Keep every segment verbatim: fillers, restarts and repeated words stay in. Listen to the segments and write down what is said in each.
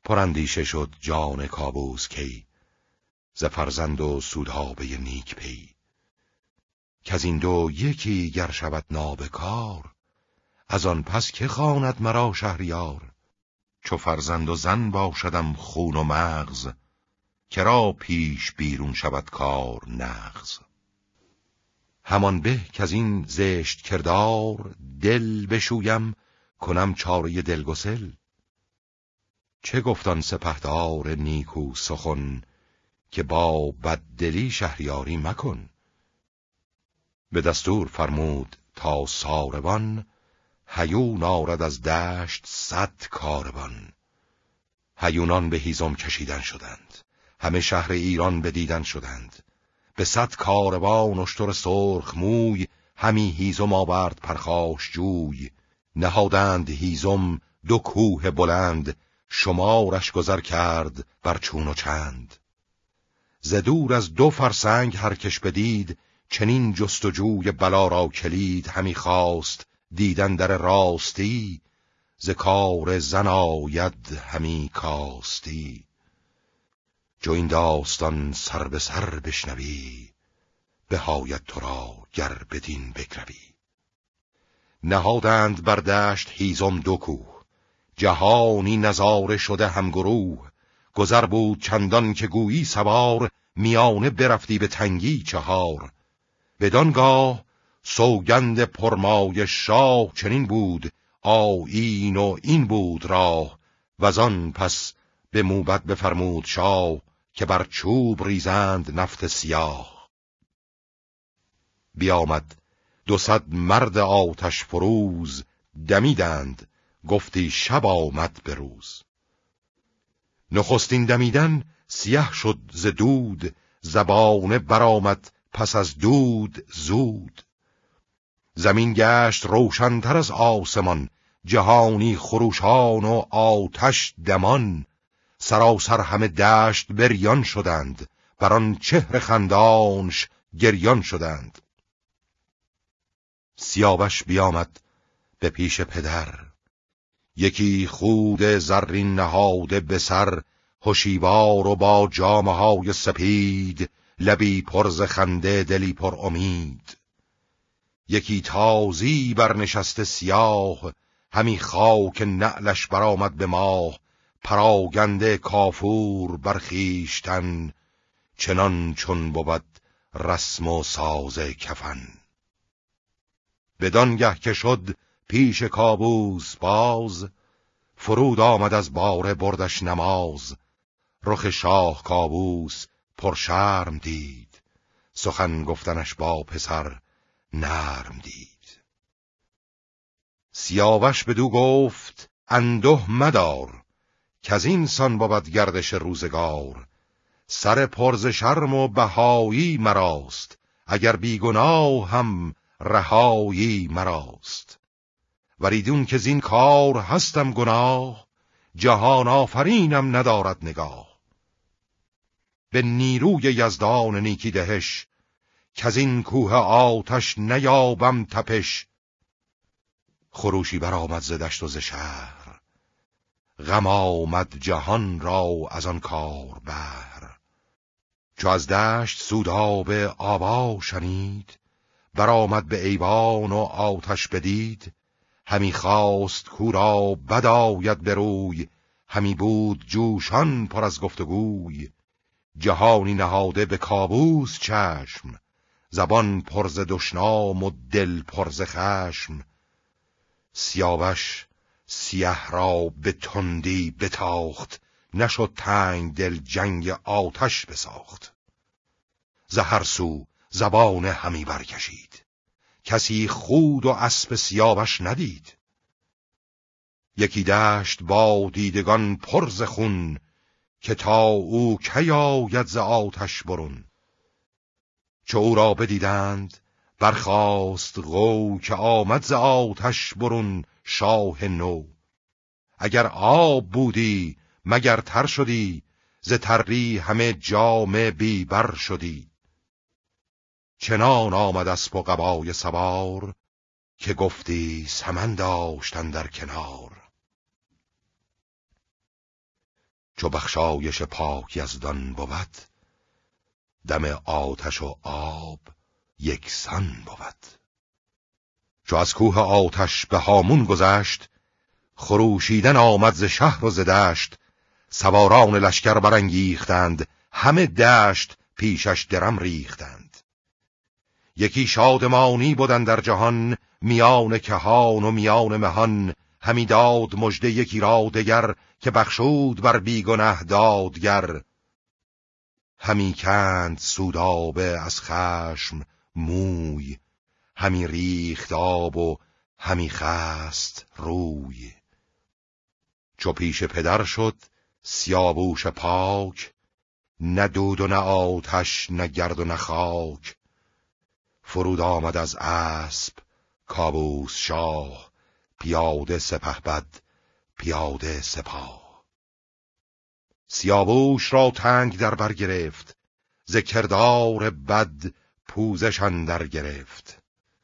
پراندیشه شد جان کاووس کی، ز فرزند و سودابه نیک پی. کز این دو یکی گر شود نابکار، از آن پس که خواند مرا شهریار. چو فرزند و زن باشدم خون و مغز، کرا پیش بیرون شود کار نغز. همان به کز این زشت کردار، دل بشویم کنم چاره دلگسل. چه گفتان سپهدار نیکو سخن، که با بددلی شهریاری مکن. به دستور فرمود تا ساربان، هیون آرد از دشت صد کاروان. هیونان به هیزم کشیدن شدند، همه شهر ایران بدیدن شدند. به صد کاروان اشتر سرخ موی، همی هیزم آورد پرخاش جوی. نهادند هیزم دو کوه بلند، شمارش گذر کرد بر چون و چند. ز دور از دو فرسنگ هر کش بدید، چنین جستجوی بلا را کلید. همی خواست دیدن در راستی، ز کار زن آید همی کاستی. چو این داستان سر به سر بشنوی، بهاید تو را گر بدین بگروی. نهادند بر دشت هیزم دو کوه، جهانی نظاره شده همگروه. گذر بود چندان که گویی سوار، میانه برفتی به تنگی چهار. بدانگاه سوگند پرمای شاه چنین بود، آیین و این بود راه. وزان پس به موبد بفرمود شاه، که بر چوب ریزند نفت سیاه. بیامد دو صد مرد آتش فروز، دمیدند گفتی شب آمد به روز. نخستین دمیدن سیه شد ز دود، زبانه برآمد پس از دود زود. زمین گشت روشن‌تر از آسمان، جهانی خروشان و آتش دمان. سراسر همه دشت بریان شدند، بران چهر خندانش گریان شدند. سیاوش بیامد به پیش پدر، یکی خود زرین نهاده به سر. هوشیوار و با جامه های سپید، لبی پر ز خنده دلی پر امید. یکی تازی برنشسته سیاه، همی خاک نعلش برآمد به ماه. پراگنده کافور برخیشتن، چنان چون بود رسم و ساز کفن. بدانگه که شد پیش کاووس باز، فرود آمد از باره بردش نماز. رخ شاه کاووس پر شرم دید، سخن گفتنش با پسر نرم دید. سیاوش بدو گفت انده مدار، کز این سان بود گردش روزگار. سر پر ز شرم و بهایی مراست، اگر بیگناه هم رهایی مراست. وریدون که زین کار هستم گناه، جهان آفرینم ندارد نگاه. به نیروی یزدان نیکی دهش، کز این کوه آتش نیابم تپش. خروشی برآمد ز دشت و ز شهر، غم آمد جهان را از آن کار بهر. چو از دشت سوداب آوا شنید، برآمد به ایوان و آتش بدید. همی خواست کو را بد آید به روی، همی بود جوشان پر از گفتگوی. جهانی نهاده به کاووس چشم، زبان پر ز دشنام و دل پر ز خشم. سیاوش سیه را به تندی بتاخت، نشد تنگ دل جنگ آتش بساخت. ز هر سو زبان همی برکشید، کسی خود و اسب سیاوش ندید. یکی دشت با دیدگان پر ز خون، که تا او کی آید ز آتش برون. چو او را بدیدند برخاست غو، که آمد ز آتش برون شاه نو. اگر آب بودی مگر تر شدی، ز تری همه جامه بی بر شدی. چنان آمد اسپ و قبای سوار، که گفتی سمن داشتن در کنار. چو بخشایش پاک یزدان بود، دم آتش و آب یکسان بود. چو از کوه آتش به هامون گذشت، خروشیدن آمد ز شهر و ز دشت. سواران لشکر برانگیختند، همه دشت پیشش درم ریختند. یکی شادمانی بودن در جهان، میان کهان و میان مهان. همی داد مژده یکی را دگر، که بخشود بر بیگنه دادگر. همی کند سودابه از خشم موی، همی ریخت آب و همی خست روی. چو پیش پدر شد سیاووش پاک، نه دود و نه آتش نه گرد و نه خاک. فرود آمد از اسب کاووس شاه، پیاده سپهبد پیاده سپاه. سیاووش را تنگ در بر گرفت، ز کردار بد پوزش اندر گرفت.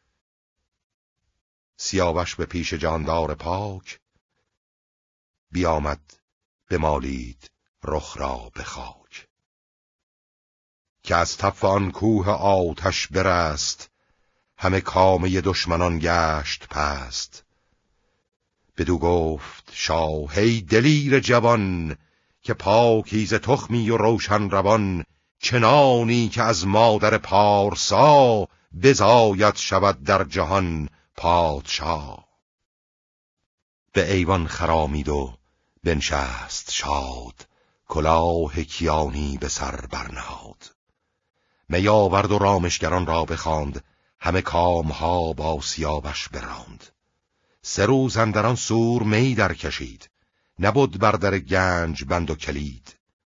سیاوش به پیش جاندار پاک، بیامد بمالید رخ را به خاک. که از تف آن کوه آتش برست، همه کامه دشمنان گشت پست. بدو گفت شاه ای دلیر جوان، که پاکیزه تخمی و روشن روان. چنانی که از مادر پارسا، بزاید شود در جهان پادشاه. به ایوان خرامید و بنشست شاد، کلاه کیانی به سر برنهاد. می آورد و رامشگران را بخواند، همه کامها با سیاوش براند. سه روز اندر آن سور می در کشید، نبود بر در گنج بند و کلید.